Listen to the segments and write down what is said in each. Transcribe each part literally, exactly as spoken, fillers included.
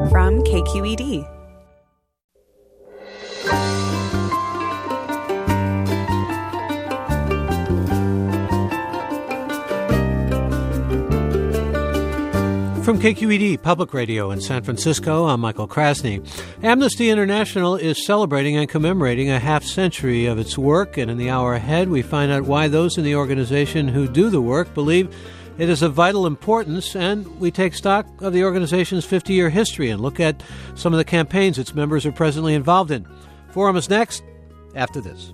from K Q E D. From K Q E D Public Radio in San Francisco, I'm Michael Krasny. Amnesty International is celebrating and commemorating a half century of its work, and in the hour ahead we find out why those in the organization who do the work believe it is of vital importance, and we take stock of the organization's fifty-year history and look at some of the campaigns its members are presently involved in. Forum is next, after this.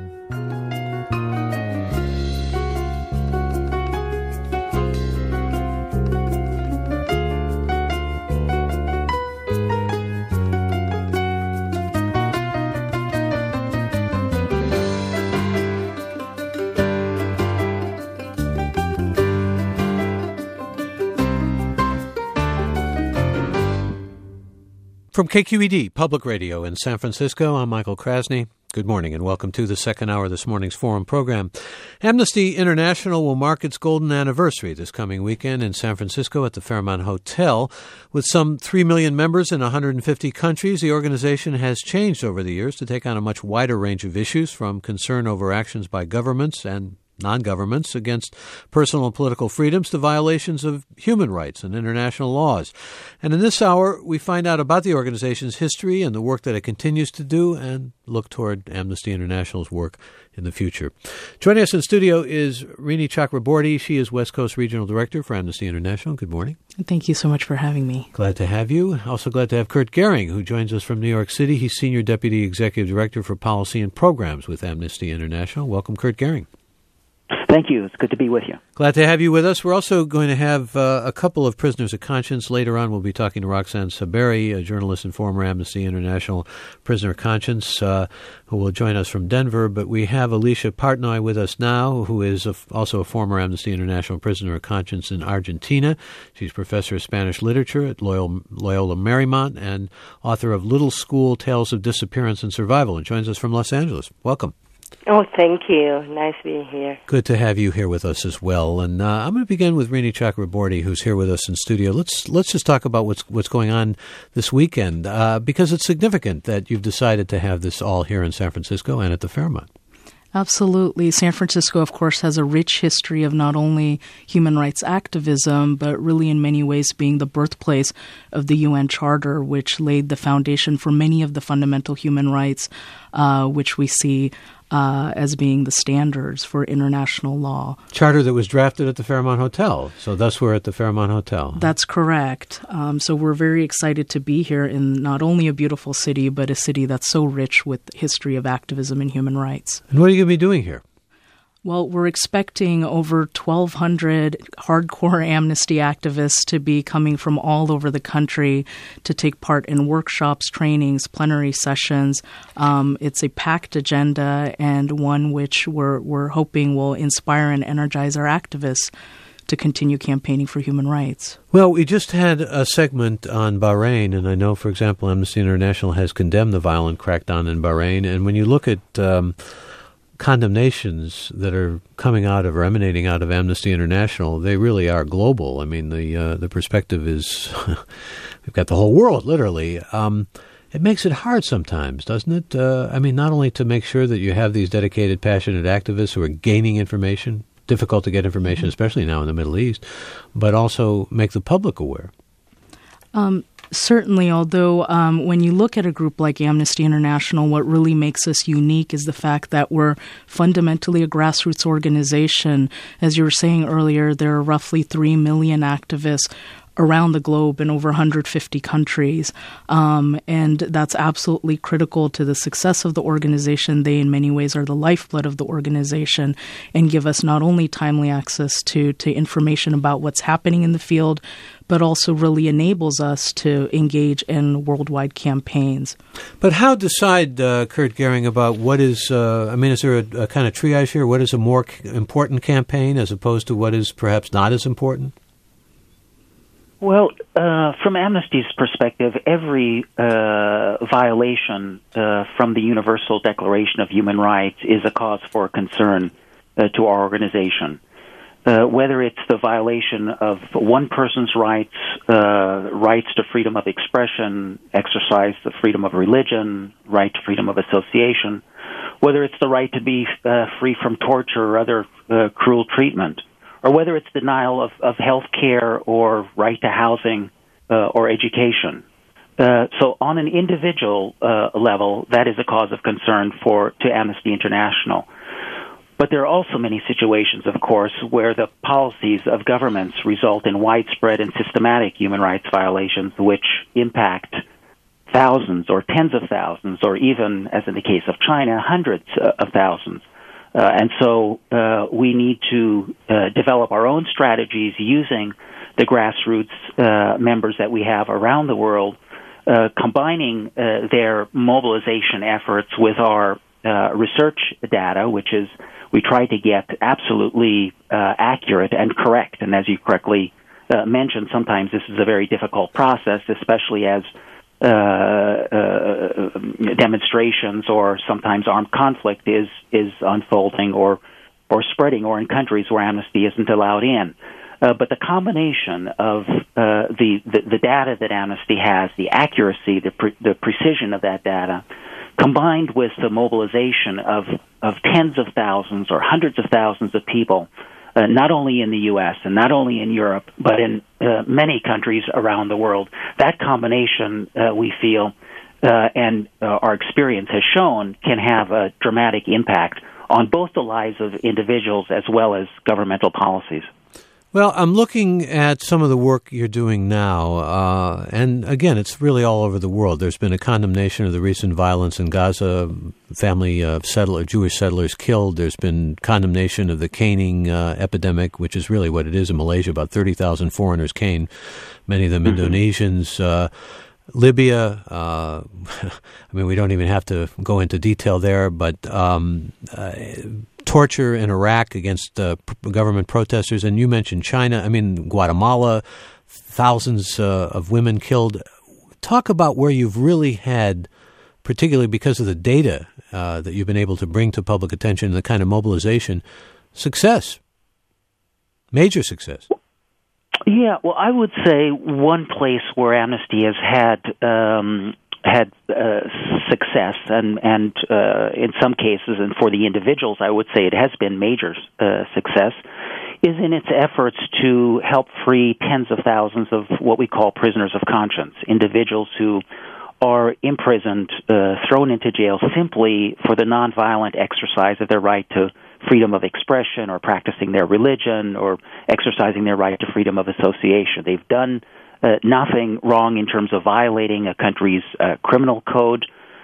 From K Q E D Public Radio in San Francisco, I'm Michael Krasny. Good morning and welcome to the second hour of this morning's Forum program. Amnesty International will mark its golden anniversary this coming weekend in San Francisco at the Fairmont Hotel. With some three million members in one hundred fifty countries, the organization has changed over the years to take on a much wider range of issues, from concern over actions by governments and non-governments against personal and political freedoms to violations of human rights and international laws. And in this hour, we find out about the organization's history and the work that it continues to do and look toward Amnesty International's work in the future. Joining us in studio is Rini Chakraborty. She is West Coast Regional Director for Amnesty International. Good morning. Thank you so much for having me. Glad to have you. Also glad to have Kurt Gehring, who joins us from New York City. He's Senior Deputy Executive Director for Policy and Programs with Amnesty International. Welcome, Kurt Gehring. Thank you. It's good to be with you. Glad to have you with us. We're also going to have uh, a couple of prisoners of conscience. Later on, we'll be talking to Roxanne Saberi, a journalist and former Amnesty International prisoner of conscience, uh, who will join us from Denver. But we have Alicia Partnoy with us now, who is a, also a former Amnesty International prisoner of conscience in Argentina. She's professor of Spanish literature at Loyola, Loyola Marymount and author of Little School Tales of Disappearance and Survival, and joins us from Los Angeles. Welcome. Oh, thank you. Nice being here. Good to have you here with us as well. And uh, I'm going to begin with Rini Chakraborty, who's here with us in studio. Let's let's just talk about what's what's going on this weekend, uh, because it's significant that you've decided to have this all here in San Francisco and at the Fairmont. Absolutely. San Francisco, of course, has a rich history of not only human rights activism, but really in many ways being the birthplace of the U N Charter, which laid the foundation for many of the fundamental human rights, uh, which we see Uh, as being the standards for international law. Charter that was drafted at the Fairmont Hotel. So thus we're at the Fairmont Hotel. That's correct. Um, so we're very excited to be here in not only a beautiful city, but a city that's so rich with history of activism and human rights. And what are you going to be doing here? Well, we're expecting over twelve hundred hardcore amnesty activists to be coming from all over the country to take part in workshops, trainings, plenary sessions. Um, it's a packed agenda and one which we're, we're hoping will inspire and energize our activists to continue campaigning for human rights. Well, we just had a segment on Bahrain, and I know, for example, Amnesty International has condemned the violent crackdown in Bahrain. And when you look at um, condemnations that are coming out of or emanating out of Amnesty International, they really are global. I mean, the uh, the perspective is we've got the whole world, literally. Um, it makes it hard sometimes, doesn't it? Uh, I mean, not only to make sure that you have these dedicated, passionate activists who are gaining information, difficult to get information, especially now in the Middle East, but also make the public aware. Um Certainly, although um, when you look at a group like Amnesty International, what really makes us unique is the fact that we're fundamentally a grassroots organization. As you were saying earlier, there are roughly three million activists around the globe in over one hundred fifty countries. Um, and that's absolutely critical to the success of the organization. They, in many ways, are the lifeblood of the organization and give us not only timely access to, to information about what's happening in the field, but also really enables us to engage in worldwide campaigns. But how decide, uh, Kurt Gehring, about what is, uh, I mean, is there a, a kind of triage here? What is a more c- important campaign as opposed to what is perhaps not as important? Well, uh, from Amnesty's perspective, every uh, violation uh, from the Universal Declaration of Human Rights is a cause for concern uh, to our organization. uh, whether it's the violation of one person's rights, uh, rights to freedom of expression, exercise the freedom of religion, right to freedom of association, whether it's the right to be uh, free from torture or other uh, cruel treatment, or whether it's denial of, of health care or right to housing uh, or education. Uh, so on an individual uh, level, that is a cause of concern for to Amnesty International. But there are also many situations, of course, where the policies of governments result in widespread and systematic human rights violations which impact thousands or tens of thousands, or even, as in the case of China, hundreds of thousands. Uh, and so uh, we need to uh, develop our own strategies using the grassroots uh, members that we have around the world, uh, combining uh, their mobilization efforts with our uh, research data, which is we try to get absolutely uh, accurate and correct. And as you correctly uh, mentioned, sometimes this is a very difficult process, especially as Uh, uh, demonstrations or sometimes armed conflict is is unfolding or or spreading, or in countries where amnesty isn't allowed in. Uh, but the combination of uh, the, the the data that Amnesty has, the accuracy, the pre- the precision of that data, combined with the mobilization of of tens of thousands or hundreds of thousands of people, Uh, not only in the U S and not only in Europe, but in uh, many countries around the world. That combination, uh, we feel, uh, and uh, our experience has shown, can have a dramatic impact on both the lives of individuals as well as governmental policies. Well, I'm looking at some of the work you're doing now, uh, and again, it's really all over the world. There's been a condemnation of the recent violence in Gaza, family of settler, Jewish settlers killed. There's been condemnation of the caning uh, epidemic, which is really what it is in Malaysia. About thirty thousand foreigners caned, many of them mm-hmm. Indonesians. Uh, Libya, uh, I mean, we don't even have to go into detail there, but um, uh, torture in Iraq against uh, p- government protesters. And you mentioned China. I mean, Guatemala, thousands uh, of women killed. Talk about where you've really had, particularly because of the data uh, that you've been able to bring to public attention and the kind of mobilization, success, major success. Yeah, well, I would say one place where Amnesty has had um, had uh, success, and and uh, in some cases, and for the individuals, I would say it has been major uh, success, is in its efforts to help free tens of thousands of what we call prisoners of conscience, individuals who are imprisoned, uh, thrown into jail simply for the nonviolent exercise of their right to freedom of expression or practicing their religion or exercising their right to freedom of association. They've done uh, nothing wrong in terms of violating a country's uh, criminal code,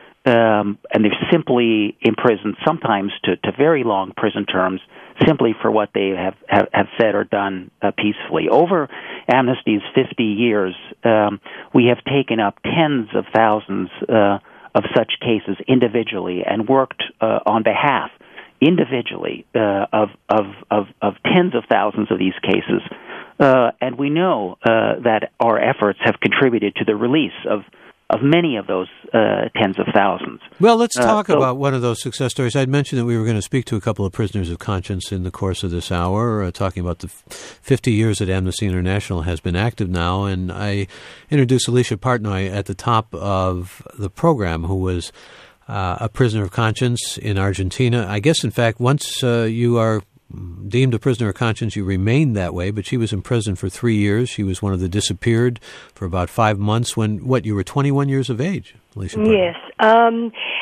um, and they're simply imprisoned, sometimes to, to very long prison terms, simply for what they have, have, have said or done uh, peacefully. Over Amnesty's fifty years, um, we have taken up tens of thousands uh, of such cases individually and worked uh, on behalf individually uh, of, of, of, of tens of thousands of these cases. Uh, and we know uh, that our efforts have contributed to the release of of many of those uh, tens of thousands. Well, let's talk uh, so, about one of those success stories. I'd mentioned that we were going to speak to a couple of prisoners of conscience in the course of this hour, uh, talking about the fifty years that Amnesty International has been active now. And I introduced Alicia Partnoy at the top of the program, who was uh, a prisoner of conscience in Argentina. I guess, in fact, once uh, you are deemed a prisoner of conscience, you remained that way, but she was in prison for three years. She was one of the disappeared for about five months when, what, you were twenty-one years of age, Alicia Partnoy. Yes. Um,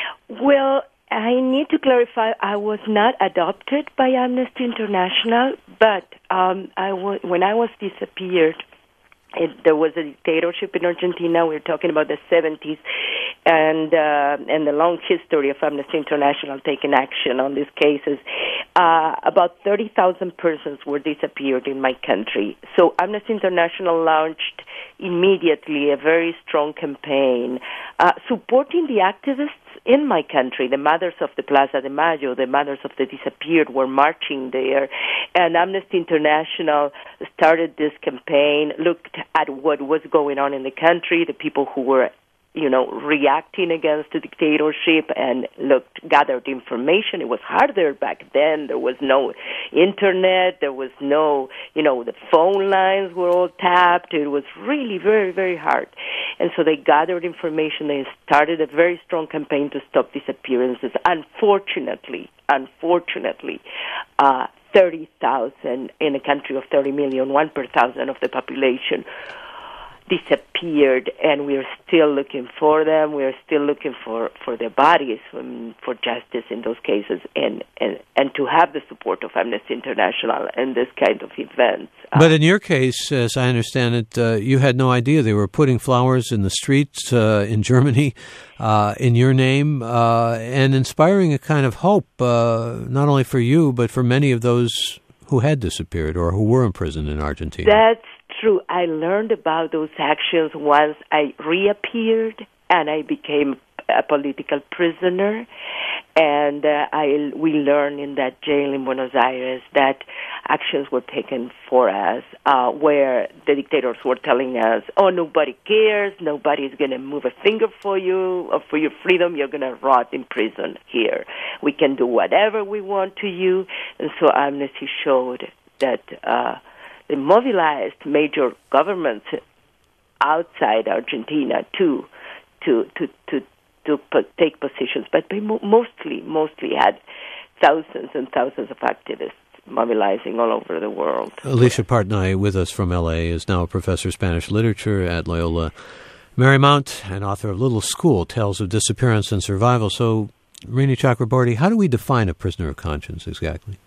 well, I need to clarify, I was not adopted by Amnesty International, but um, I w- when I was disappeared, It, there was a dictatorship in Argentina. We were talking about the seventies, and uh, and the long history of Amnesty International taking action on these cases. Uh, about thirty thousand persons were disappeared in my country. So Amnesty International launched immediately a very strong campaign uh, supporting the activists in my country. The mothers of the Plaza de Mayo, the mothers of the disappeared, were marching there, and Amnesty International started this campaign, looked at what was going on in the country, the people who were you know, reacting against the dictatorship and looked, gathered information. It was harder back then. There was no internet. There was no, you know, the phone lines were all tapped. It was really very, very hard. And so they gathered information. They started a very strong campaign to stop disappearances. Unfortunately, unfortunately, uh, thirty thousand in a country of thirty million, one per thousand of the population, disappeared, and we are still looking for them. We are still looking for, for their bodies, um, for justice in those cases, and, and, and to have the support of Amnesty International and this kind of events. But in your case, as I understand it, uh, you had no idea they were putting flowers in the streets uh, in Germany uh, in your name uh, and inspiring a kind of hope, uh, not only for you, but for many of those who had disappeared or who were imprisoned in Argentina. That's true. I learned about those actions once I reappeared and I became a political prisoner. And uh, I we learned in that jail in Buenos Aires that actions were taken for us, uh, where the dictators were telling us, oh, nobody cares, nobody's going to move a finger for you, or for your freedom, you're going to rot in prison here. We can do whatever we want to you. And so Amnesty showed that uh, they mobilized major governments outside Argentina too, to to to to take positions, but they mostly mostly had thousands and thousands of activists mobilizing all over the world. Alicia Partnoy, with us from L A, is now a professor of Spanish literature at Loyola Marymount and author of Little School, Tales of Disappearance and Survival. So, Rini Chakraborty, how do we define a prisoner of conscience exactly?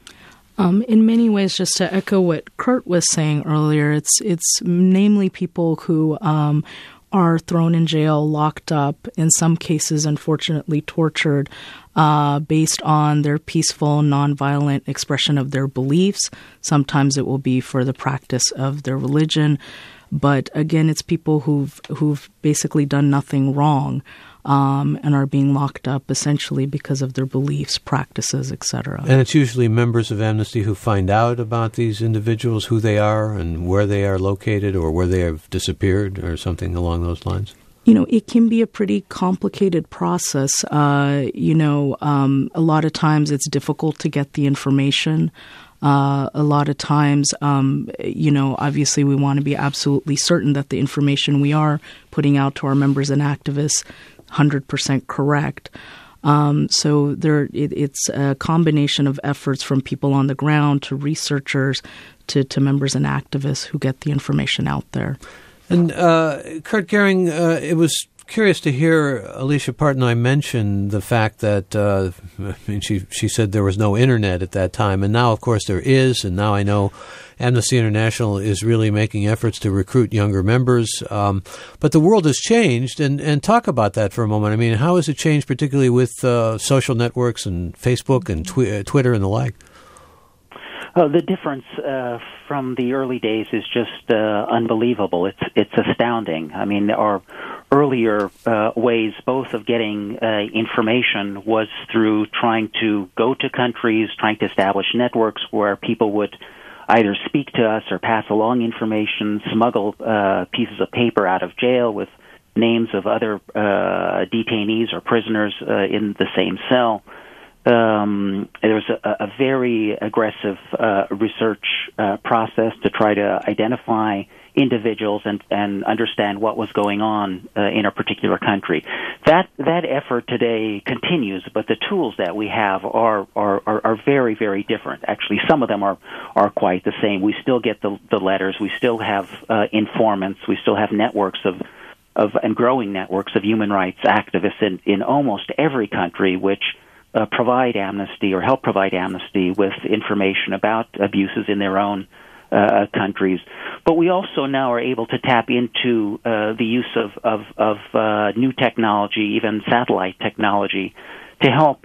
Um, in many ways, just to echo what Kurt was saying earlier, it's it's namely people who um, are thrown in jail, locked up, in some cases, unfortunately, tortured, uh, based on their peaceful, nonviolent expression of their beliefs. Sometimes it will be for the practice of their religion. But again, it's people who've who've basically done nothing wrong, um, and are being locked up essentially because of their beliefs, practices, et cetera. And it's usually members of Amnesty who find out about these individuals, who they are and where they are located or where they have disappeared or something along those lines? You know, it can be a pretty complicated process. Uh, you know, um, a lot of times it's difficult to get the information. Uh, a lot of times, um, you know, obviously we want to be absolutely certain that the information we are putting out to our members and activists one hundred percent correct. Um, so there, it, it's a combination of efforts from people on the ground to researchers to, to members and activists who get the information out there. And uh, Kurt Gehring, uh, it was curious to hear Alicia Partnoy mention the fact that uh, I mean, she she said there was no internet at that time, and now, of course, there is. And now I know Amnesty International is really making efforts to recruit younger members. Um, but the world has changed, and, and talk about that for a moment. I mean, how has it changed, particularly with uh, social networks and Facebook and twi- Twitter and the like? Oh, the difference uh, from the early days is just uh, unbelievable. It's it's astounding. I mean, our earlier uh, ways, both of getting uh, information, was through trying to go to countries, trying to establish networks where people would either speak to us or pass along information, smuggle uh, pieces of paper out of jail with names of other uh, detainees or prisoners uh, in the same cell. Um, there was a, a very aggressive uh, research uh, process to try to identify individuals and, and understand what was going on uh, in a particular country. That that effort today continues, but the tools that we have are are, are, are very, very different. Actually, some of them are, are quite the same. We still get the, the letters. We still have uh, informants. We still have networks of of and growing networks of human rights activists in, in almost every country, which Uh, provide Amnesty or help provide Amnesty with information about abuses in their own uh, countries. But we also now are able to tap into uh, the use of, of, of uh, new technology, even satellite technology, to help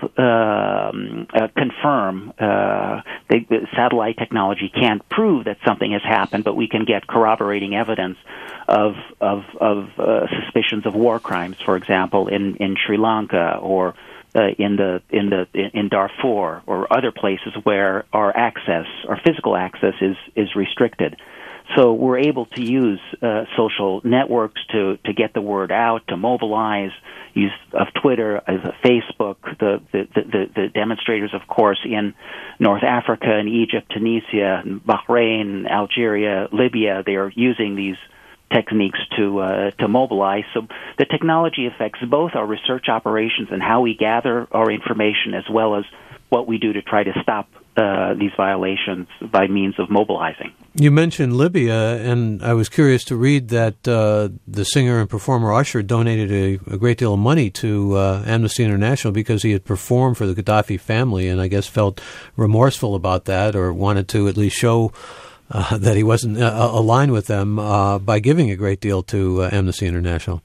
um, uh, confirm. Uh, the, the satellite technology can't prove that something has happened, but we can get corroborating evidence of of, of uh, suspicions of war crimes, for example, in, in Sri Lanka or Uh, in the in the in Darfur or other places where our access, our physical access, is is restricted. So we're able to use uh, social networks to, to get the word out, to mobilize, use of Twitter, as a Facebook, the, the, the, the demonstrators, of course, in North Africa and Egypt, Tunisia, Bahrain, Algeria, Libya, they are using these techniques to uh, to mobilize. So the technology affects both our research operations and how we gather our information, as well as what we do to try to stop uh, these violations by means of mobilizing. You mentioned Libya, and I was curious to read that uh, the singer and performer Usher donated a, a great deal of money to uh, Amnesty International because he had performed for the Gaddafi family, and I guess felt remorseful about that, or wanted to at least show uh, that he wasn't uh, aligned with them uh, by giving a great deal to uh, Amnesty International.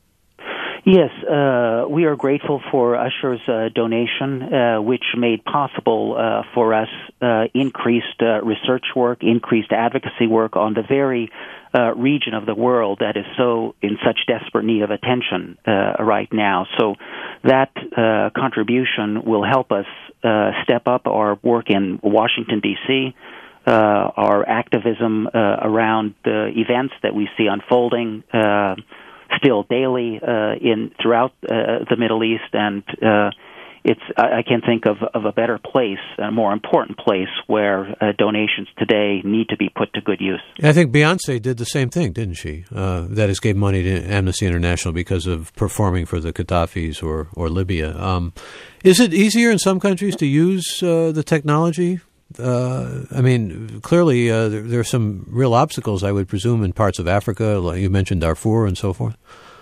Yes, uh, we are grateful for Usher's uh, donation, uh, which made possible uh, for us uh, increased uh, research work, increased advocacy work on the very uh, region of the world that is so in such desperate need of attention uh, right now. So that uh, contribution will help us uh, step up our work in Washington, D C, uh, our activism uh, around the events that we see unfolding uh still daily uh, in throughout uh, the Middle East, and uh, it's I, I can't think of, of a better place, a more important place where uh, donations today need to be put to good use. I think Beyonce did the same thing, didn't she? Uh, that is, gave money to Amnesty International because of performing for the Gaddafis or or Libya. Um, is it easier in some countries to use uh, the technology? Uh, I mean, clearly uh, there, there are some real obstacles, I would presume, in parts of Africa. Like you mentioned Darfur and so forth.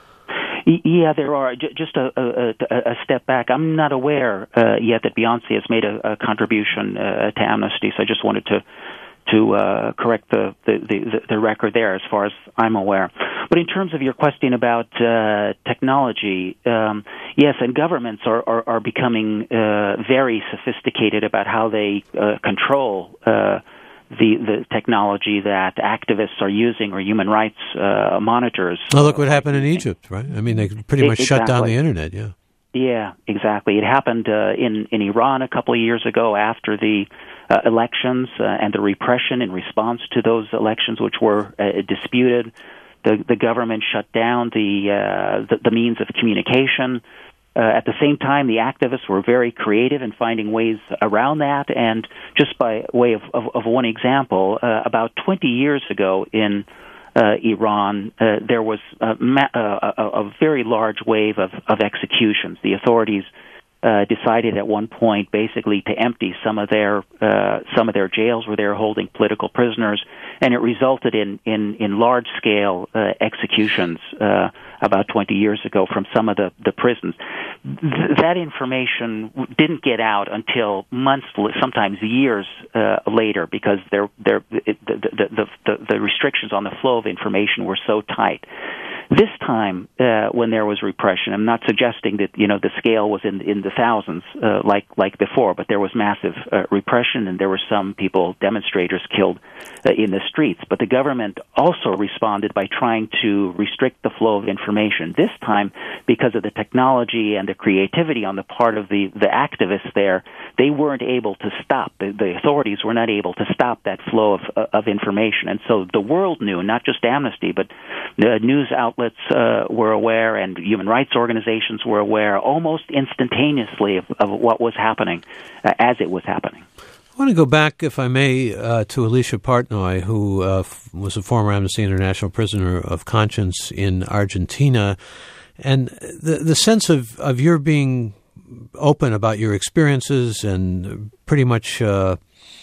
Yeah, there are. Just a, a, a step back. I'm not aware uh, yet that Beyonce has made a, a contribution uh, to Amnesty, so I just wanted to to uh, correct the, the, the, the record there as far as I'm aware. But in terms of your question about uh, technology, um, yes, and governments are, are, are becoming uh, very sophisticated about how they uh, control uh, the, the technology that activists are using, or human rights uh, monitors. Oh, look what happened in Egypt, right? I mean, they pretty much exactly. shut down the internet, yeah. Yeah, exactly. It happened uh, in, in Iran a couple of years ago after the uh, elections uh, and the repression in response to those elections, which were uh, disputed. The, the government shut down the, uh, the, the means of communication. Uh, at the same time, the activists were very creative in finding ways around that. And just by way of, of, of one example, uh, about twenty years ago in Uh, Iran, uh, there was a, ma- uh, a, a very large wave of, of executions. The authorities uh, decided at one point basically to empty some of their uh, some of their jails where they were holding political prisoners, and it resulted in in, in large scale uh, executions uh, about twenty years ago from some of the, the prisons. Th- that information didn't get out until months, sometimes years uh, later, because there there the, the, the, the, the restrictions on the flow of information were so tight. This time, uh, when there was repression, I'm not suggesting that you know the scale was in in the thousands uh, like like before, but there was massive uh, repression, and there were some people, demonstrators, killed uh, in the streets. But the government also responded by trying to restrict the flow of information. This time, because of the technology and the creativity on the part of the the activists there, they weren't able to stop. The, the authorities were not able to stop that flow of of information, and so the world knew, not just Amnesty, but the news outlets. Outlets uh, were aware, and human rights organizations were aware almost instantaneously of, of what was happening uh, as it was happening. I want to go back, if I may, uh, to Alicia Partnoy, who uh, f- was a former Amnesty International prisoner of conscience in Argentina, and the the sense of, of your being open about your experiences and pretty much uh,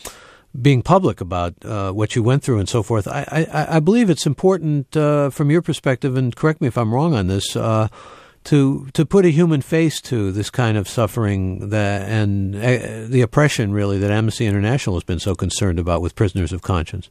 being public about uh, what you went through and so forth. I, I, I believe it's important uh, from your perspective, and correct me if I'm wrong on this, uh, to to put a human face to this kind of suffering that, and uh, the oppression, really, that Amnesty International has been so concerned about with prisoners of conscience.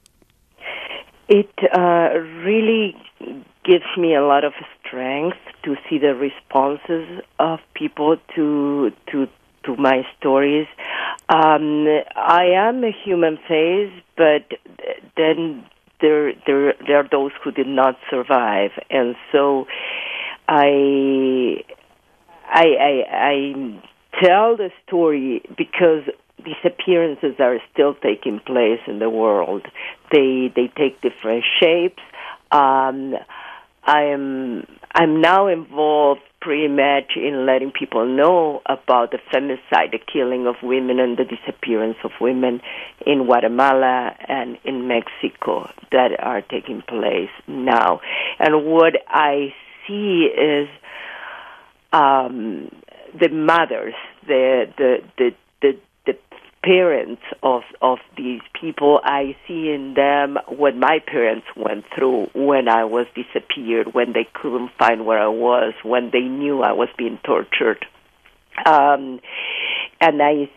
It uh, really gives me a lot of strength to see the responses of people to to to my stories. Um, I am a human face, but then there, there, there are those who did not survive, and so I, I, I, I tell the story because disappearances are still taking place in the world. They they take different shapes. Um, I'm I'm now involved pretty much in letting people know about the femicide, the killing of women, and the disappearance of women in Guatemala and in Mexico that are taking place now. And what I see is um, the mothers, the the the the, the parents of of these people. I see in them what my parents went through when I was disappeared, when they couldn't find where I was, when they knew I was being tortured. Um, and I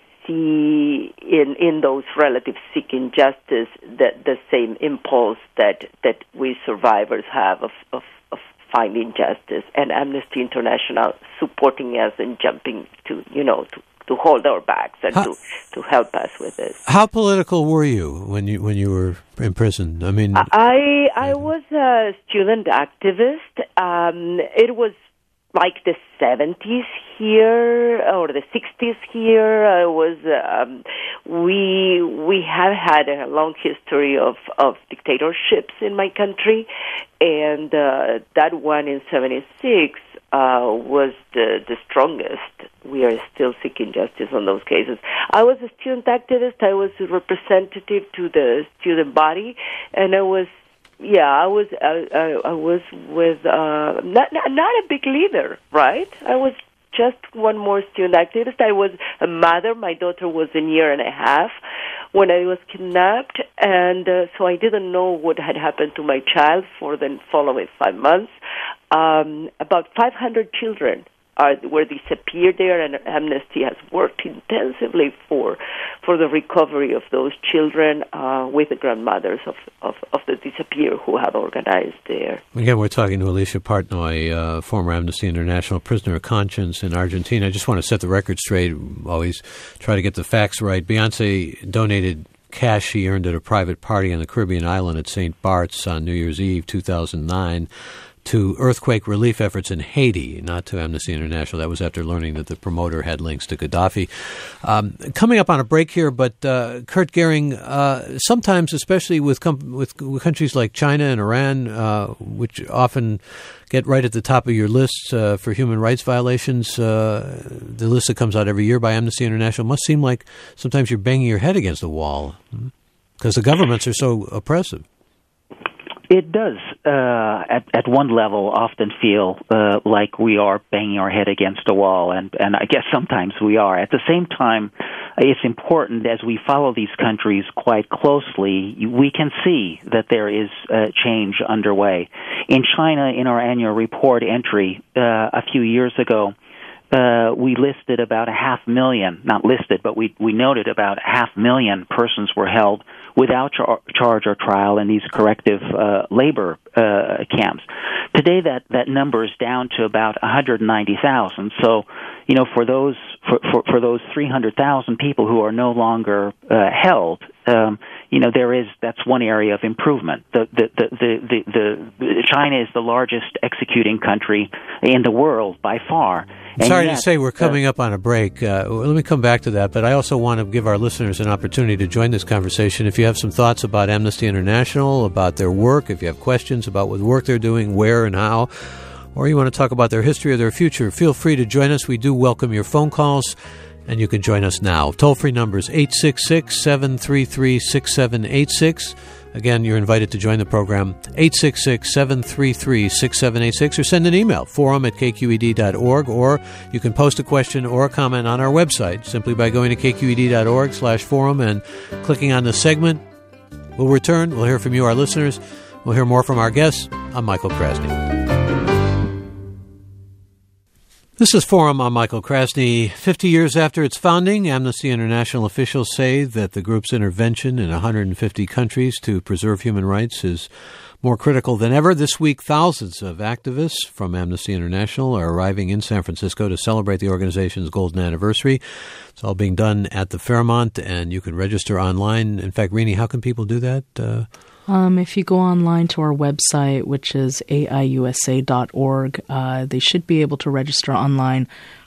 see in in those relatives seeking justice that the same impulse that that we survivors have of, of, of finding justice, and Amnesty International supporting us and jumping to, you know, to to hold our backs and how, to, to help us with this. How political were you when you when you were in prison? I mean, I I was a student activist. Um, it was like the seventies here or the sixties here. I was um, we we have had a long history of, of dictatorships in my country, and uh, that one in seventy-six uh, was the the strongest. We are still seeking justice on those cases. I was a student activist. I was a representative to the student body, and I was. Yeah, I was. I, I, I was with uh, not, not not a big leader, right? I was just one more student activist. I was a mother. My daughter was a year and a half when I was kidnapped, and uh, so I didn't know what had happened to my child for the following five months. Um, about five hundred children are were disappeared there, and Amnesty has worked intensively for for the recovery of those children uh, with the grandmothers of, of, of the disappeared who have organized there. Again, we're talking to Alicia Partnoy, uh, former Amnesty International prisoner of conscience in Argentina. I just want to set the record straight. Always try to get the facts right. Beyonce donated cash she earned at a private party on the Caribbean island at Saint Bart's on New Year's Eve, two thousand nine. To earthquake relief efforts in Haiti, not to Amnesty International. That was after learning that the promoter had links to Gaddafi. Um, coming up on a break here, but uh, Kurt Gehring, uh, sometimes, especially with, com- with with countries like China and Iran, uh, which often get right at the top of your list uh, for human rights violations, uh, the list that comes out every year by Amnesty International, must seem like sometimes you're banging your head against the wall because the governments are so oppressive. It does, uh, at, at one level, often feel uh, like we are banging our head against a wall, and, and I guess sometimes we are. At the same time, it's important as we follow these countries quite closely, we can see that there is uh, change underway. In China, in our annual report entry uh, a few years ago, Uh, we listed about a half million, not listed, but we, we noted about a half million persons were held without char- charge or trial in these corrective uh, labor uh, camps. Today, that, that number is down to about one hundred ninety thousand. So, you know, for those for, for, for those three hundred thousand people who are no longer uh, held, um, you know, there is that's one area of improvement. The the, the the the the China is the largest executing country in the world by far. And Sorry yet, to say we're coming uh, up on a break. Uh, let me come back to that, but I also want to give our listeners an opportunity to join this conversation. If you have some thoughts about Amnesty International, about their work, if you have questions about what work they're doing, where and how, or you want to talk about their history or their future, feel free to join us. We do welcome your phone calls, and you can join us now. Toll-free number is eight six six, seven three three, six seven eight six. Again, you're invited to join the program, eight six six, seven three three, six seven eight six, or send an email, forum at k q e d dot org, or you can post a question or a comment on our website simply by going to k q e d dot org slash forum and clicking on the segment. We'll return. We'll hear from you, our listeners. We'll hear more from our guests. I'm Michael Krasny. This is Forum. I'm Michael Krasny. Fifty years after its founding, Amnesty International officials say that the group's intervention in one hundred fifty countries to preserve human rights is more critical than ever. This week, thousands of activists from Amnesty International are arriving in San Francisco to celebrate the organization's golden anniversary. It's all being done at the Fairmont, and you can register online. In fact, Rini, how can people do that? Uh, Um, if you go online to our website, which is a i u s a dot org, uh, they should be able to register online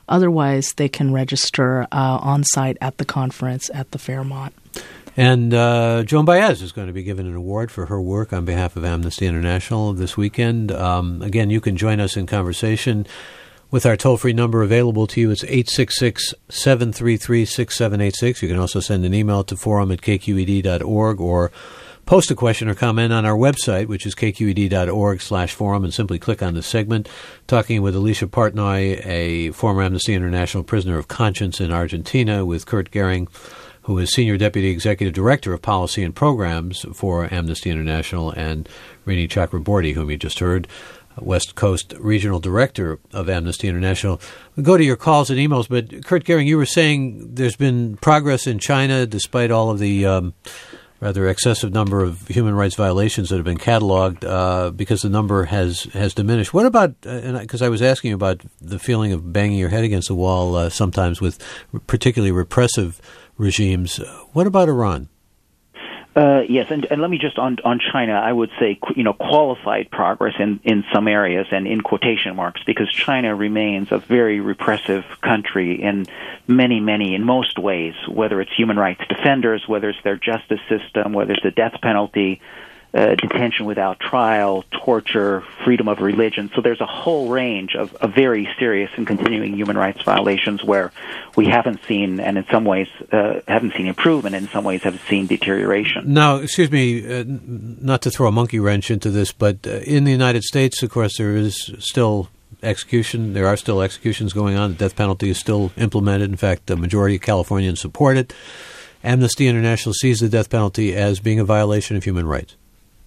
Otherwise, they can register uh, on site at the conference at the Fairmont. And uh, Joan Baez is going to be given an award for her work on behalf of Amnesty International this weekend. Um, again, you can join us in conversation with our toll-free number available to you. It's eight six six, seven three three, six seven eight six. You can also send an email to forum at k q e d dot org or post a question or comment on our website, which is k q e d dot org slash forum, and simply click on the segment. Talking with Alicia Partnoy, a former Amnesty International prisoner of conscience in Argentina, with Kurt Gehring, who is Senior Deputy Executive Director of Policy and Programs for Amnesty International, and Rini Chakraborty, whom you just heard, West Coast Regional Director of Amnesty International. We'll go to your calls and emails, but Kurt Gehring, you were saying there's been progress in China despite all of the um, rather excessive number of human rights violations that have been cataloged uh, because the number has, has diminished. What about, uh, because I was asking you about the feeling of banging your head against the wall uh, sometimes with particularly repressive regimes. What about Iran? Uh, yes, and, and let me just, on on China, I would say, you know, qualified progress in, in some areas and in quotation marks, because China remains a very repressive country in many, many, in most ways, whether it's human rights defenders, whether it's their justice system, whether it's the death penalty, uh, detention without trial, torture, freedom of religion. So there's a whole range of, of very serious and continuing human rights violations where we haven't seen, and in some ways uh, haven't seen improvement, and in some ways have seen deterioration. Now, excuse me, uh, not to throw a monkey wrench into this, but uh, in the United States, of course, there is still execution. There are still executions going on. The death penalty is still implemented. In fact, the majority of Californians support it. Amnesty International sees the death penalty as being a violation of human rights.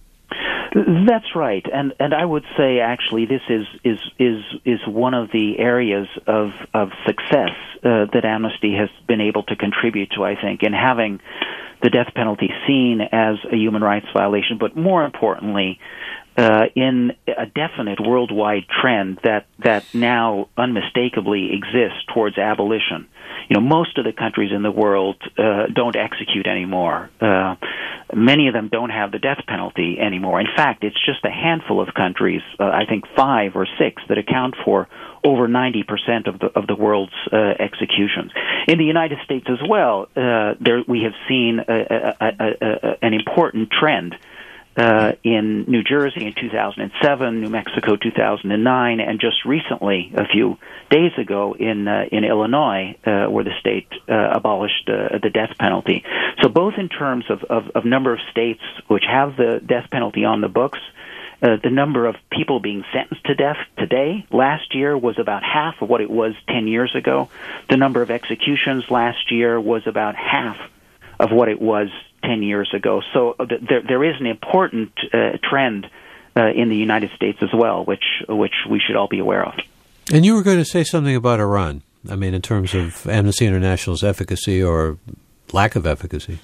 That's right, and and I would say actually this is is is is one of the areas of of success uh, that Amnesty has been able to contribute to, I think, in having the death penalty seen as a human rights violation, but more importantly, uh, in a definite worldwide trend that that now unmistakably exists towards abolition. You know, most of the countries in the world uh, don't execute anymore. Uh, many of them don't have the death penalty anymore. In fact, it's just a handful of countries, uh, I think five or six, that account for over ninety percent of the of the world's uh, executions. In the United States as well, uh, there we have seen a, a, a, a, an important trend. Uh, in New Jersey in two thousand seven, New Mexico two thousand nine, and just recently, a few days ago, in uh, in Illinois, uh, where the state uh, abolished uh, the death penalty. So both in terms of, of, of number of states which have the death penalty on the books, uh, the number of people being sentenced to death today, last year, was about half of what it was ten years ago. The number of executions last year was about half of what it was ten years ago. So uh, there there is an important uh, trend uh, in the United States as well, which which we should all be aware of. And you were going to say something about Iran. I mean, in terms of Amnesty International's efficacy or lack of efficacy.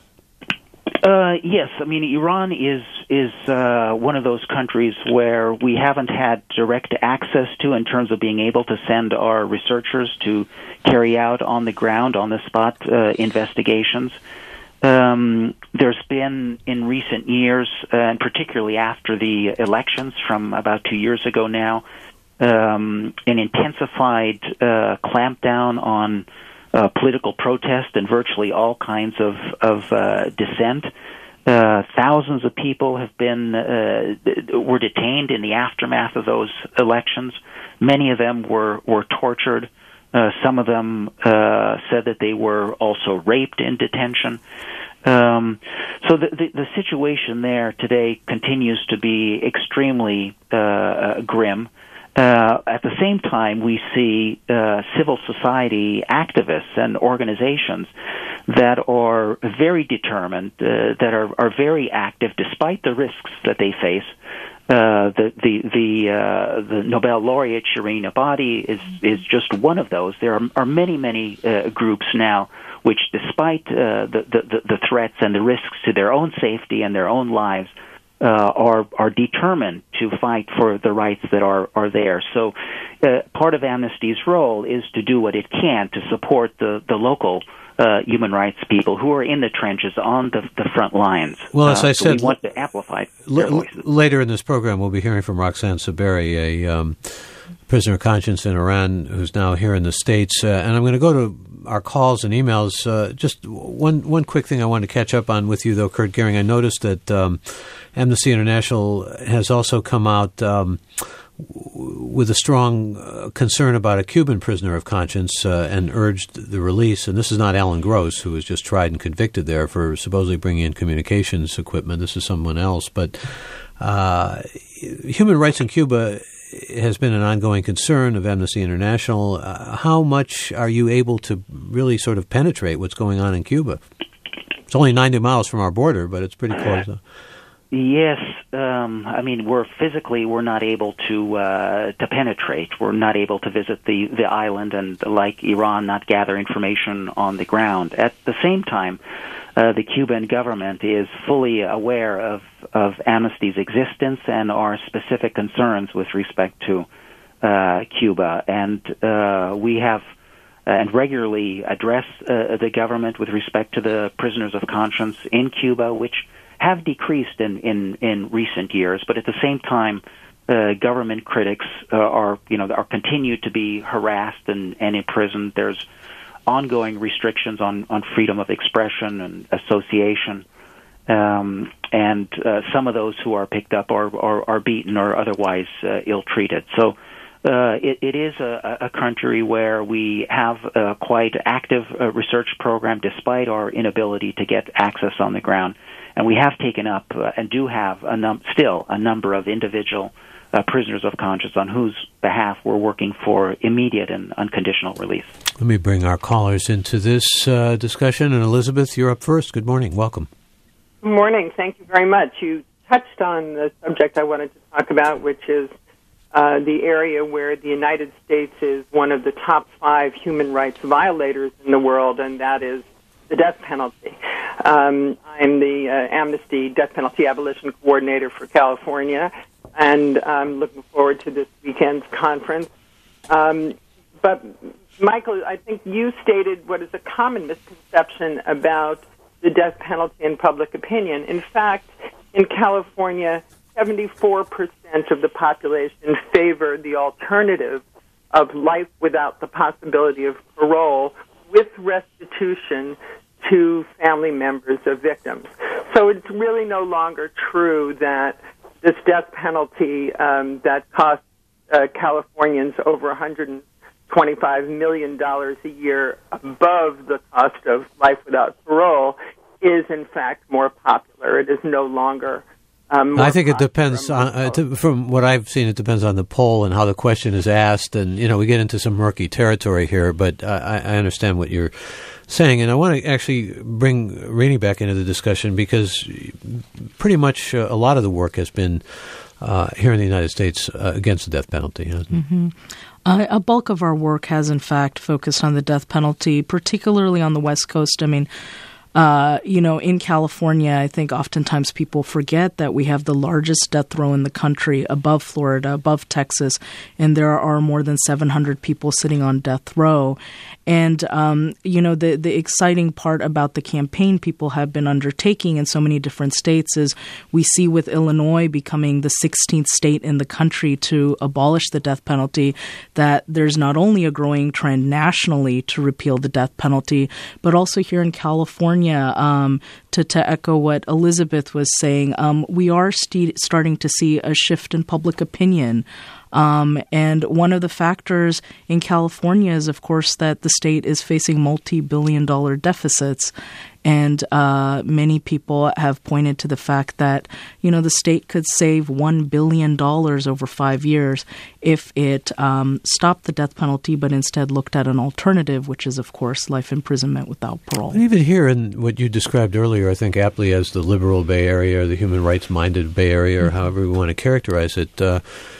Uh, yes, I mean, Iran is is uh, one of those countries where we haven't had direct access to in terms of being able to send our researchers to carry out on the ground, on the spot uh, investigations. Um, there's been, in recent years, uh, and particularly after the elections from about two years ago now, um, an intensified uh, clampdown on uh, political protest and virtually all kinds of, of uh, dissent. Uh, thousands of people have been uh, were detained in the aftermath of those elections. Many of them were, were tortured. Uh, some of them uh, said that they were also raped in detention. Um, so the, the, the situation there today continues to be extremely uh, grim. Uh, at the same time, we see uh, civil society activists and organizations that are very determined, uh, that are, are very active despite the risks that they face. Uh, the the the, uh, the Nobel laureate Shirin Ebadi is is just one of those. There are, are many many uh, groups now which, despite uh, the, the the threats and the risks to their own safety and their own lives, uh, are are determined to fight for the rights that are are there. So, uh, part of Amnesty's role is to do what it can to support the the local Uh, human rights people who are in the trenches on the, the front lines. Well, as uh, I so said, we want to amplify their l- voices. Later in this program, we'll be hearing from Roxanne Saberi, a um, prisoner of conscience in Iran who's now here in the States. Uh, and I'm going to go to our calls and emails. Uh, just one one quick thing I wanted to catch up on with you, though, Kurt Gehring. I noticed that um, Amnesty International has also come out um, with a strong uh, concern about a Cuban prisoner of conscience uh, and urged the release. And this is not Alan Gross, who was just tried and convicted there for supposedly bringing in communications equipment. This is someone else. But uh, human rights in Cuba has been an ongoing concern of Amnesty International. Uh, how much are you able to really sort of penetrate what's going on in Cuba? It's only ninety miles from our border, but it's pretty close. Uh, yes, um, I mean, we're physically we're not able to uh, to penetrate. We're not able to visit the, the island, and like Iran, not gather information on the ground. At the same time, Uh, the Cuban government is fully aware of, of Amnesty's existence and our specific concerns with respect to uh, Cuba. And uh, we have uh, and regularly address uh, the government with respect to the prisoners of conscience in Cuba, which have decreased in, in, in recent years. But at the same time, uh, government critics uh, are, you know, are continued to be harassed and, and imprisoned. There's ongoing restrictions on, on freedom of expression and association, um, and uh, some of those who are picked up are, are, are beaten or otherwise uh, ill-treated. So uh, it, it is a, a country where we have a quite active uh, research program despite our inability to get access on the ground. And we have taken up uh, and do have a num- still a number of individual Uh, prisoners of conscience on whose behalf we're working for immediate and unconditional release. Let me bring our callers into this uh, discussion. And Elizabeth, you're up first. Good morning. Welcome. Good morning. Thank you very much. You touched on the subject I wanted to talk about, which is uh, the area where the United States is one of the top five human rights violators in the world, and that is the death penalty. Um, I'm the uh, Amnesty Death Penalty Abolition Coordinator for California, and I'm looking forward to this weekend's conference. Um, but, Michael, I think you stated what is a common misconception about the death penalty in public opinion. In fact, in California, seventy-four percent of the population favor the alternative of life without the possibility of parole with restitution to family members of victims. So it's really no longer true that this death penalty um, that costs uh, Californians over one hundred twenty-five million dollars a year above the cost of life without parole is, in fact, more popular. It is no longer um, more I think it depends on, uh, to, from what I've seen, it depends on the poll and how the question is asked. And, you know, we get into some murky territory here, but I, I understand what you're saying. And I want to actually bring Rini back into the discussion because pretty much uh, a lot of the work has been uh, here in the United States uh, against the death penalty, hasn't it? Mm-hmm. Uh, a bulk of our work has, in fact, focused on the death penalty, particularly on the West Coast. I mean, Uh, you know, in California, I think oftentimes people forget that we have the largest death row in the country, above Florida, above Texas, and there are more than seven hundred people sitting on death row. And, um, you know, the, the exciting part about the campaign people have been undertaking in so many different states is we see with Illinois becoming the sixteenth state in the country to abolish the death penalty that there's not only a growing trend nationally to repeal the death penalty, but also here in California. Um, to, to echo what Elizabeth was saying, um, we are st- starting to see a shift in public opinion. Um, and one of the factors in California is, of course, that the state is facing multi-billion dollar deficits. And uh, many people have pointed to the fact that, you know, the state could save one billion dollars over five years if it um, stopped the death penalty, but instead looked at an alternative, which is, of course, life imprisonment without parole. And even here in what you described earlier, I think aptly as the liberal Bay Area, or the human rights-minded Bay Area, or mm-hmm. however we want to characterize it, uh,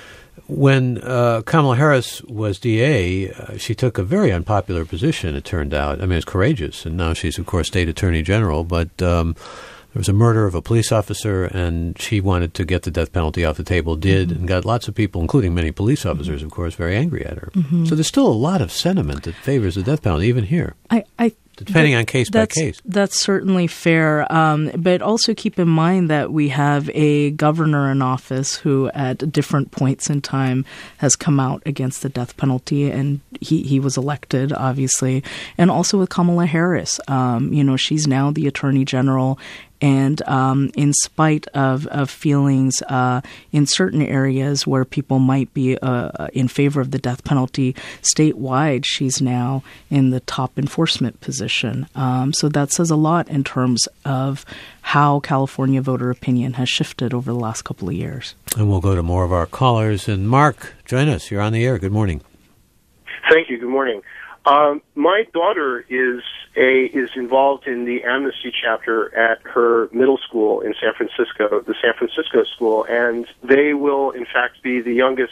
when uh, Kamala Harris was D A, uh, she took a very unpopular position, it turned out. I mean, it's courageous, and now she's, of course, State Attorney General, but um, there was a murder of a police officer, and she wanted to get the death penalty off the table, did, mm-hmm. and got lots of people, including many police officers, of course, very angry at her. Mm-hmm. So there's still a lot of sentiment that favors the death penalty, even here. I, I depending on case by that's, case. That's certainly fair. Um, but also keep in mind that we have a governor in office who at different points in time has come out against the death penalty, and he, he was elected, obviously. And also with Kamala Harris. Um, you know, she's now the Attorney General. And um, in spite of, of feelings uh, in certain areas where people might be uh, in favor of the death penalty, statewide, she's now in the top enforcement position. Um, so that says a lot in terms of how California voter opinion has shifted over the last couple of years. And we'll go to more of our callers. And Mark, join us. You're on the air. Good morning. Thank you. Good morning. Um, my daughter is a is involved in the Amnesty chapter at her middle school in San Francisco, the San Francisco school, and they will, in fact, be the youngest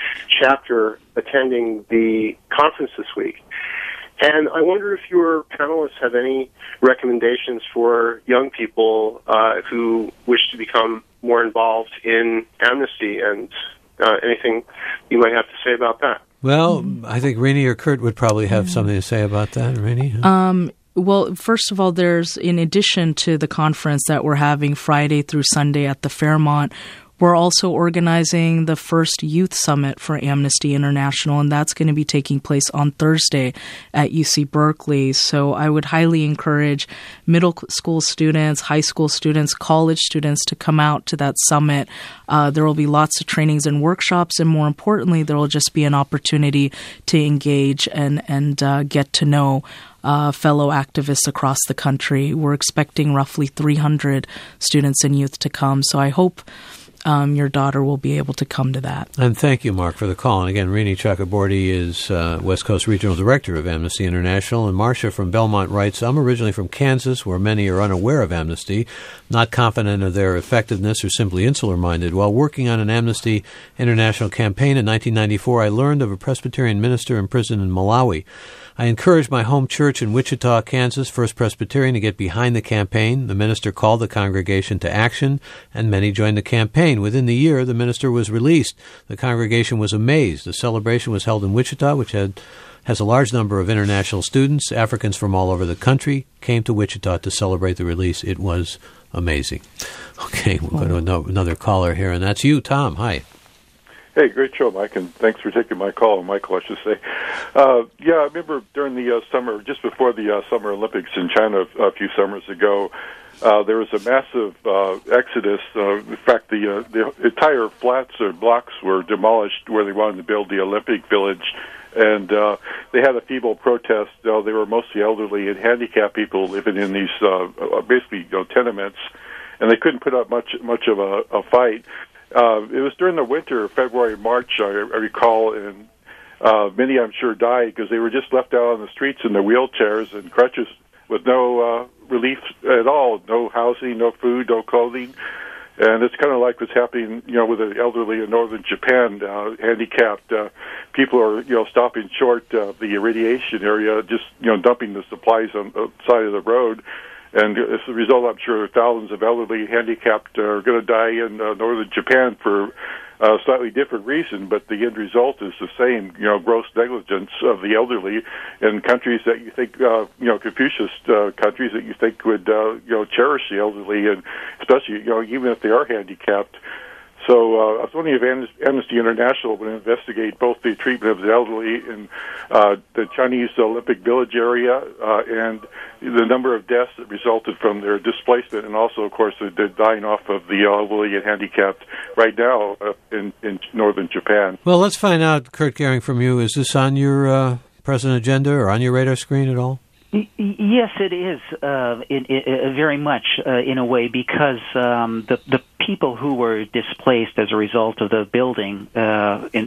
chapter attending the conference this week. And I wonder if your panelists have any recommendations for young people uh, who wish to become more involved in Amnesty, and uh, anything you might have to say about that. Well, I think Rainey or Kurt would probably have something to say about that. Rainey? Um, well, first of all, there's, in addition to the conference that we're having Friday through Sunday at the Fairmont, we're also organizing the first youth summit for Amnesty International, and that's going to be taking place on Thursday at U C Berkeley. So I would highly encourage middle school students, high school students, college students to come out to that summit. Uh, there will be lots of trainings and workshops, and more importantly, there will just be an opportunity to engage and, and uh, get to know Uh, fellow activists across the country. We're expecting roughly three hundred students and youth to come, so I hope um, your daughter will be able to come to that. And thank you, Mark, for the call. And again, Rainey Chakraborty is uh, West Coast Regional Director of Amnesty International, and Marcia from Belmont writes, I'm originally from Kansas, where many are unaware of Amnesty, not confident of their effectiveness or simply insular-minded. While working on an Amnesty International campaign in nineteen ninety-four, I learned of a Presbyterian minister in prison in Malawi. I encouraged my home church in Wichita, Kansas, First Presbyterian, to get behind the campaign. The minister called the congregation to action, and many joined the campaign. Within the year, the minister was released. The congregation was amazed. The celebration was held in Wichita, which had has a large number of international students. Africans from all over the country came to Wichita to celebrate the release. It was amazing. Okay, we'll go to another caller here, and that's you, Tom. Hi. Hey, great show, Mike, and thanks for taking my call, or Michael, I should say. Uh, yeah, I remember during the uh, summer, just before the uh, Summer Olympics in China a few summers ago, uh, there was a massive uh, exodus. Uh, in fact, the, uh, the entire flats or blocks were demolished where they wanted to build the Olympic Village, and uh, they had a feeble protest. Uh, they were mostly elderly and handicapped people living in these uh, basically you know, tenements, and they couldn't put up much much of a, a fight. Uh, it was during the winter, February, March, I, I recall, and uh, many, I'm sure, died because they were just left out on the streets in their wheelchairs and crutches with no uh, relief at all, no housing, no food, no clothing. And it's kind of like what's happening, you know, with the elderly in northern Japan, uh, handicapped. Uh, people are, you know, stopping short of the irradiation area, just, you know, dumping the supplies on the side of the road. And as a result, I'm sure thousands of elderly handicapped are going to die in uh, northern Japan for a slightly different reason, but the end result is the same, you know, gross negligence of the elderly in countries that you think, uh, you know, Confucius uh, countries that you think would, uh, you know, cherish the elderly, and especially, you know, even if they are handicapped. So uh, I was wondering if Amnesty International would investigate both the treatment of the elderly in uh, the Chinese Olympic Village area uh, and the number of deaths that resulted from their displacement, and also, of course, the, the dying off of the elderly and handicapped right now uh, in, in northern Japan. Well, let's find out, Kurt Gehring, from you. Is this on your uh, present agenda or on your radar screen at all? Yes, it is, uh, it, it, very much uh, in a way, because um, the the people who were displaced as a result of the building uh, in,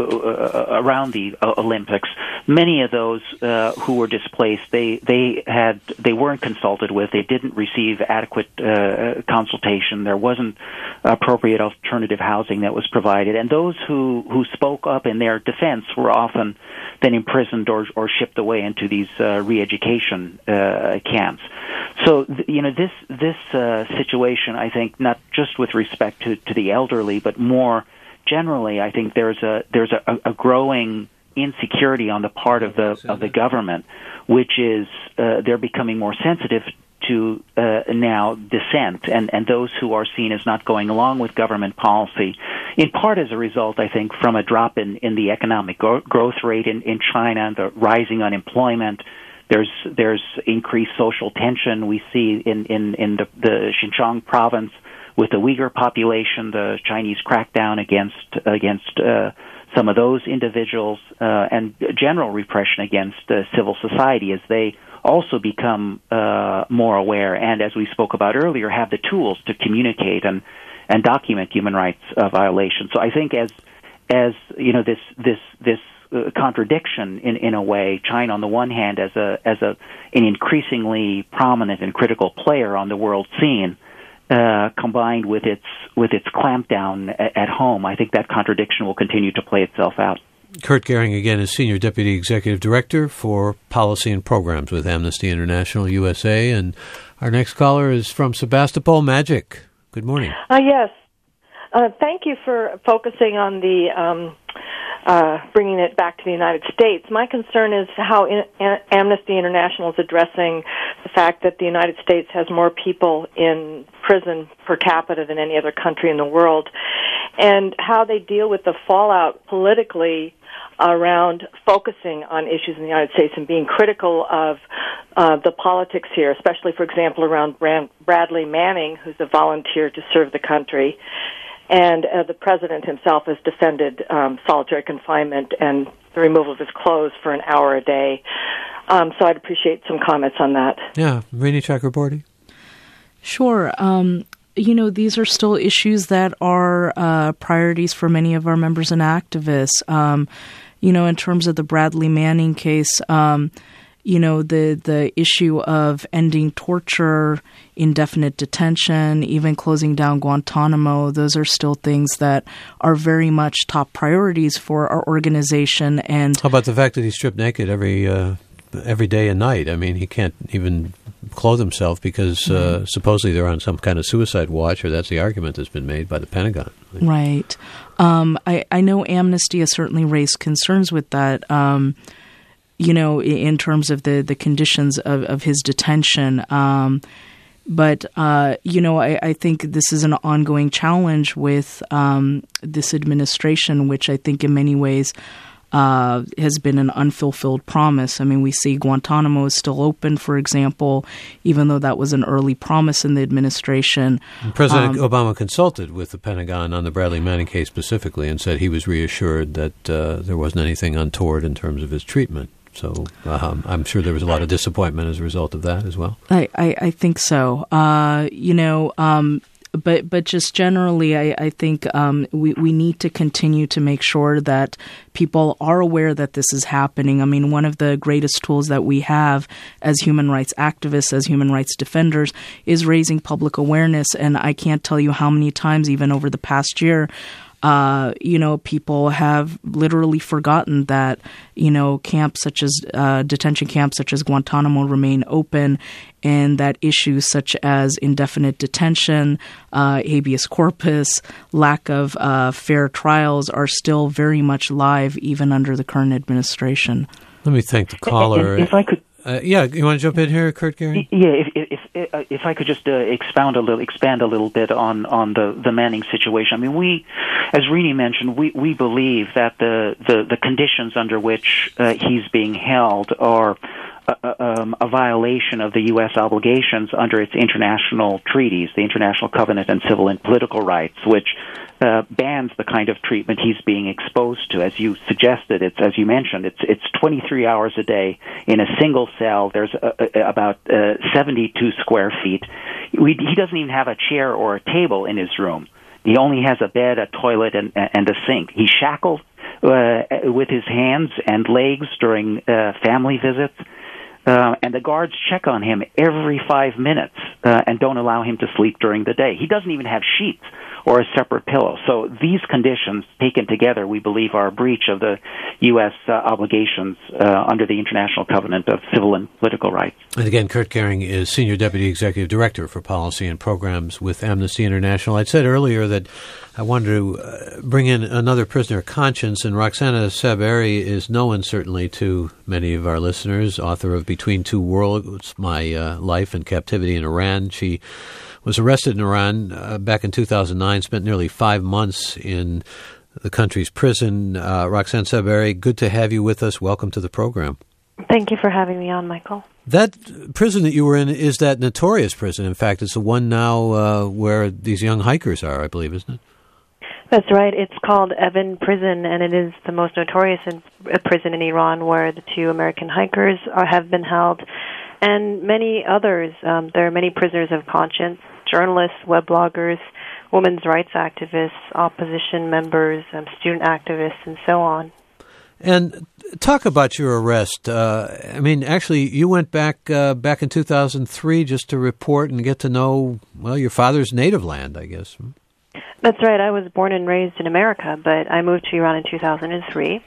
uh, around the Olympics, many of those uh, who were displaced, they they had they weren't consulted with. They didn't receive adequate uh, consultation. There wasn't appropriate alternative housing that was provided, and those who who spoke up in their defense were often then imprisoned or or shipped away into these uh, re-education uh, camps. So, you know, this this uh, situation, I think, not just with respect to, to the elderly, but more generally, I think there's a there's a, a growing insecurity on the part of the of the government, which is uh, they're becoming more sensitive to uh, now dissent and, and those who are seen as not going along with government policy, in part as a result, I think, from a drop in, in the economic gro- growth rate in, in China, the rising unemployment. There's there's increased social tension we see in, in, in the, the Xinjiang province with the Uyghur population, the Chinese crackdown against against uh, some of those individuals, uh, and general repression against uh, civil society as they also become uh, more aware and, as we spoke about earlier, have the tools to communicate and, and document human rights uh, violations. So I think as as you know this this this uh, contradiction in, in a way, China on the one hand as a as a an increasingly prominent and critical player on the world scene, uh, combined with its with its clampdown at, at home, I think that contradiction will continue to play itself out. Kurt Gehring, again, is Senior Deputy Executive Director for Policy and Programs with Amnesty International U S A. And our next caller is from Sebastopol, Magic. Good morning. Uh, yes. Uh, thank you for focusing on the um, uh, bringing it back to the United States. My concern is how in, Am- Amnesty International is addressing the fact that the United States has more people in prison per capita than any other country in the world, and how they deal with the fallout politically around focusing on issues in the United States and being critical of uh, the politics here, especially, for example, around Brand- Bradley Manning, who's a volunteer to serve the country. And uh, the president himself has defended um, solitary confinement and the removal of his clothes for an hour a day. Um, so I'd appreciate some comments on that. Yeah. Rini Chakraborty? Sure. Um, you know, these are still issues that are uh, priorities for many of our members and activists. Um, you know, in terms of the Bradley Manning case, um, you know, the, the issue of ending torture, indefinite detention, even closing down Guantanamo, those are still things that are very much top priorities for our organization. And how about the fact that he's stripped naked every uh, every day and night? I mean, he can't even clothe himself because uh, mm-hmm. supposedly they're on some kind of suicide watch, or that's the argument that's been made by the Pentagon. Right. Um, I, I know Amnesty has certainly raised concerns with that. Um, you know, in terms of the, the conditions of, of his detention. Um, but, uh, you know, I, I think this is an ongoing challenge with um, this administration, which I think in many ways uh, has been an unfulfilled promise. I mean, we see Guantanamo is still open, for example, even though that was an early promise in the administration. And President um, Obama consulted with the Pentagon on the Bradley Manning case specifically and said he was reassured that uh, there wasn't anything untoward in terms of his treatment. So um, I'm sure there was a lot of disappointment as a result of that as well. I, I, I think so. Uh, you know, um, but but just generally, I, I think um, we, we need to continue to make sure that people are aware that this is happening. I mean, one of the greatest tools that we have as human rights activists, as human rights defenders, is raising public awareness. And I can't tell you how many times, even over the past year, Uh, you know, people have literally forgotten that, you know, camps such as uh, detention camps such as Guantanamo remain open, and that issues such as indefinite detention, uh, habeas corpus, lack of uh, fair trials are still very much live even under the current administration. Let me thank the caller. If, if I could. Uh, yeah, you want to jump in here, Kurt Gehring? Yeah, if if if, if I could just uh, expound a little, expand a little bit on, on the, the Manning situation. I mean, we, as Rini mentioned, we, we believe that the, the, the conditions under which uh, he's being held are a, um, a violation of the U S obligations under its international treaties, the International Covenant on Civil and Political Rights, which uh, bans the kind of treatment he's being exposed to. As you suggested, it's as you mentioned, it's it's twenty-three hours a day in a single cell. There's a, a, about uh, seventy-two square feet. We, he doesn't even have a chair or a table in his room. He only has a bed, a toilet, and, and a sink. He's shackled uh, with his hands and legs during uh, family visits. Uh, and the guards check on him every five minutes uh, and don't allow him to sleep during the day. He doesn't even have sheets or a separate pillow. So these conditions taken together, we believe, are a breach of the U S uh, obligations uh, under the International Covenant of Civil and Political Rights. And again, Kurt Gehring is Senior Deputy Executive Director for Policy and Programs with Amnesty International. I'd said earlier that I wanted to uh, bring in another prisoner of conscience, and Roxana Saberi is known certainly to many of our listeners, author of Between Two Worlds, My uh, Life and Captivity in Iran. She was arrested in Iran uh, back in two thousand nine, spent nearly five months in the country's prison. Uh, Roxana Saberi, good to have you with us. Welcome to the program. Thank you for having me on, Michael. That prison that you were in is that notorious prison. In fact, it's the one now uh, where these young hikers are, I believe, isn't it? That's right. It's called Evin Prison, and it is the most notorious in, uh, prison in Iran where the two American hikers are, have been held, and many others. Um, there are many prisoners of conscience, journalists, web bloggers, women's rights activists, opposition members, um, student activists, and so on. And talk about your arrest. Uh, I mean, actually, you went back uh, back in two thousand three just to report and get to know, well, your father's native land, I guess. That's right. I was born and raised in America, but I moved to Iran in two thousand three,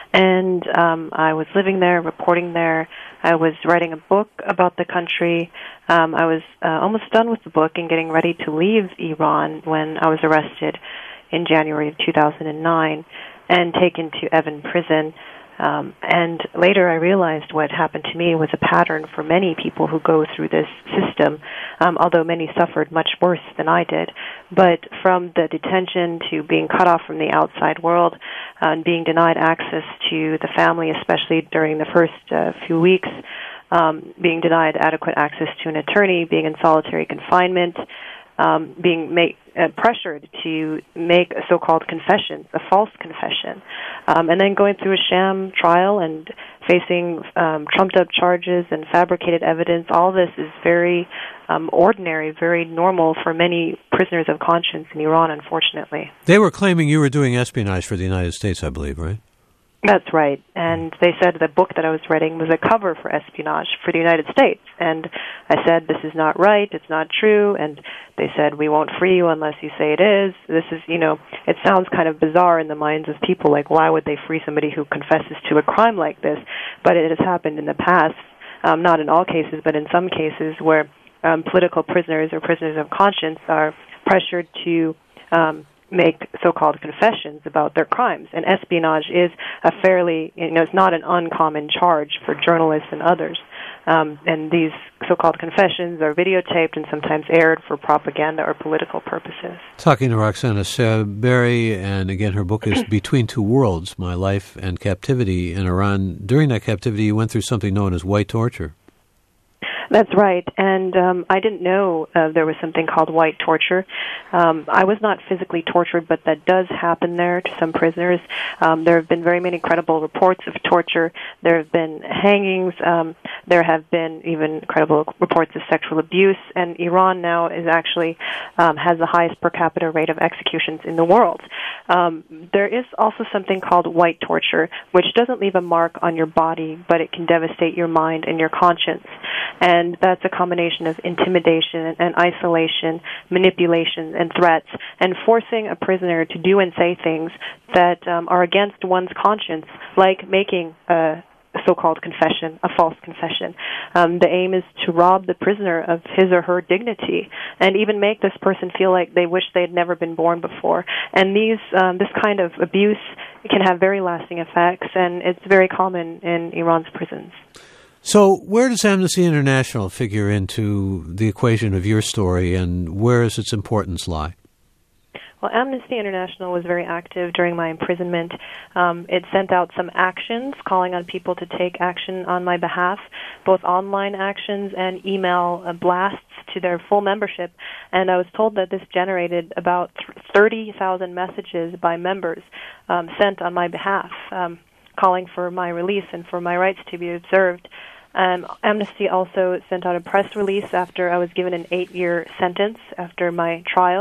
and um, I was living there, reporting there. I was writing a book about the country. Um, I was uh, almost done with the book and getting ready to leave Iran when I was arrested in January of two thousand nine and taken to Evin Prison. Um, and later I realized what happened to me was a pattern for many people who go through this system, um, although many suffered much worse than I did. But from the detention to being cut off from the outside world uh, and being denied access to the family, especially during the first uh, few weeks, um, being denied adequate access to an attorney, being in solitary confinement, Um, being make, uh, pressured to make a so-called confession, a false confession, um, and then going through a sham trial and facing um, trumped-up charges and fabricated evidence. All this is very um, ordinary, very normal for many prisoners of conscience in Iran, unfortunately. They were claiming you were doing espionage for the United States, I believe, right? That's right. And they said the book that I was writing was a cover for espionage for the United States. And I said, this is not right, it's not true. And they said, we won't free you unless you say it is. This is, you know, it sounds kind of bizarre in the minds of people, like why would they free somebody who confesses to a crime like this? But it has happened in the past, um, not in all cases, but in some cases where um, political prisoners or prisoners of conscience are pressured to um make so-called confessions about their crimes. And espionage is a fairly, you know, it's not an uncommon charge for journalists and others. Um, and these so-called confessions are videotaped and sometimes aired for propaganda or political purposes. Talking to Roxana Saberi, and again, her book is Between Two Worlds, My Life and Captivity in Iran. During that captivity, you went through something known as white torture. That's right, and um, I didn't know uh, there was something called white torture. Um, I was not physically tortured, but that does happen there to some prisoners. Um, there have been very many credible reports of torture. There have been hangings. Um, there have been even credible reports of sexual abuse, and Iran now is actually um, has the highest per capita rate of executions in the world. Um, there is also something called white torture, which doesn't leave a mark on your body, but it can devastate your mind and your conscience. And And that's a combination of intimidation and isolation, manipulation and threats, and forcing a prisoner to do and say things that um, are against one's conscience, like making a so-called confession, a false confession. Um, the aim is to rob the prisoner of his or her dignity and even make this person feel like they wish they had never been born before. And these, um, this kind of abuse can have very lasting effects, and it's very common in Iran's prisons. So where does Amnesty International figure into the equation of your story, and where does its importance lie? Well, Amnesty International was very active during my imprisonment. Um, it sent out some actions calling on people to take action on my behalf, both online actions and email uh, blasts to their full membership. And I was told that this generated about thirty thousand messages by members um, sent on my behalf, um, calling for my release and for my rights to be observed. Um, Amnesty also sent out a press release after I was given an eight-year sentence after my trial,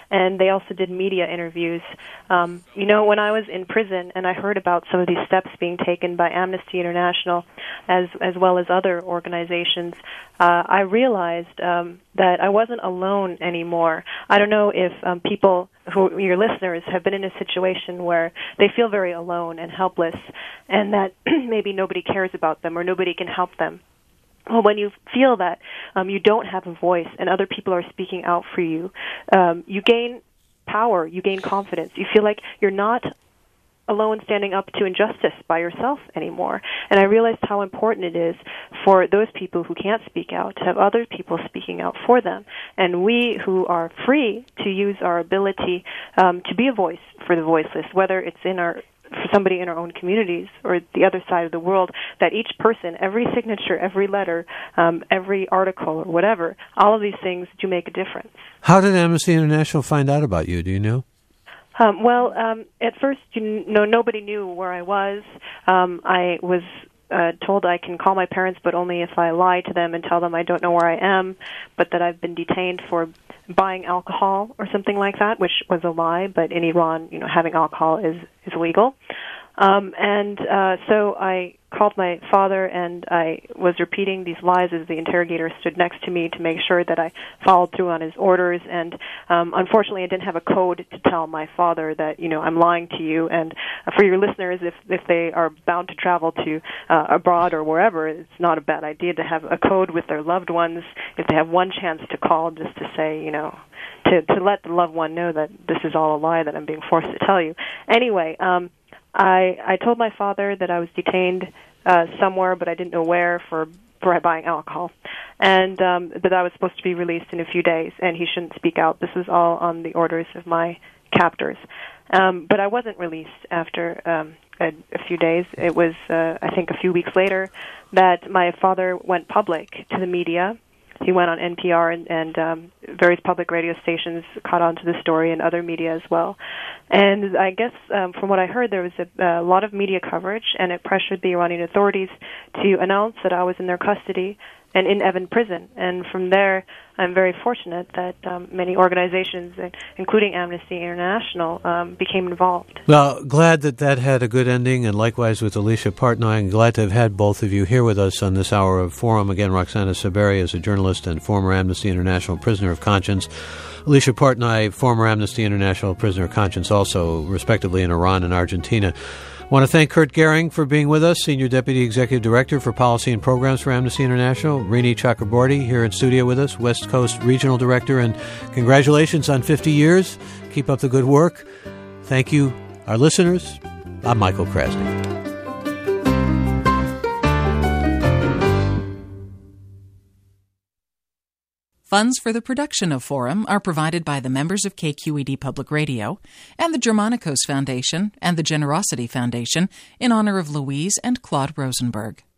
and they also did media interviews. Um, you know, when I was in prison and I heard about some of these steps being taken by Amnesty International as as well as other organizations, uh, I realized um, that I wasn't alone anymore. I don't know if um, people who, your listeners, have been in a situation where they feel very alone and helpless, and that maybe nobody cares about them or nobody can help them. Well, when you feel that um, you don't have a voice and other people are speaking out for you, um, you gain power, you gain confidence. You feel like you're not alone standing up to injustice by yourself anymore. And I realized how important it is for those people who can't speak out to have other people speaking out for them. And we who are free to use our ability um, to be a voice for the voiceless, whether it's in our for somebody in our own communities or the other side of the world, that each person, every signature, every letter, um, every article or whatever, all of these things do make a difference. How did Amnesty International find out about you? Do you know? Um, well, um, at first, you know, nobody knew where I was. Um, I was uh, told I can call my parents, but only if I lie to them and tell them I don't know where I am, but that I've been detained for buying alcohol or something like that, which was a lie. But in Iran, you know, having alcohol is is legal. Um, and uh, so I called my father, and I was repeating these lies as the interrogator stood next to me to make sure that I followed through on his orders. And um, unfortunately, I didn't have a code to tell my father that, you know, I'm lying to you. And uh, for your listeners, if if they are bound to travel to uh, abroad or wherever, it's not a bad idea to have a code with their loved ones if they have one chance to call, just to say, you know, to to let the loved one know that this is all a lie that I'm being forced to tell you. Anyway, um, I, I told my father that I was detained uh, somewhere, but I didn't know where, for, for buying alcohol, and um, that I was supposed to be released in a few days, and he shouldn't speak out. This was all on the orders of my captors. Um, but I wasn't released after um, a, a few days. It was, uh, I think, a few weeks later that my father went public to the media. He went on N P R and, and um, various public radio stations caught on to the story, and other media as well. And I guess um, from what I heard, there was a, a lot of media coverage, and it pressured the Iranian authorities to announce that I was in their custody and in Evin prison. And from there, I'm very fortunate that um, many organizations, including Amnesty International, um, became involved. Well, glad that that had a good ending, and likewise with Alicia Partnoy, and glad to have had both of you here with us on this hour of Forum. Again, Roxana Saberi is a journalist and former Amnesty International prisoner of conscience. Alicia Partnoy, former Amnesty International prisoner of conscience, also respectively in Iran and Argentina. I want to thank Kurt Gehring for being with us, Senior Deputy Executive Director for Policy and Programs for Amnesty International. Rini Chakraborty here in studio with us, West Coast Regional Director, and congratulations on fifty years. Keep up the good work. Thank you, our listeners. I'm Michael Krasny. Funds for the production of Forum are provided by the members of K Q E D Public Radio and the Germanicos Foundation and the Generosity Foundation in honor of Louise and Claude Rosenberg.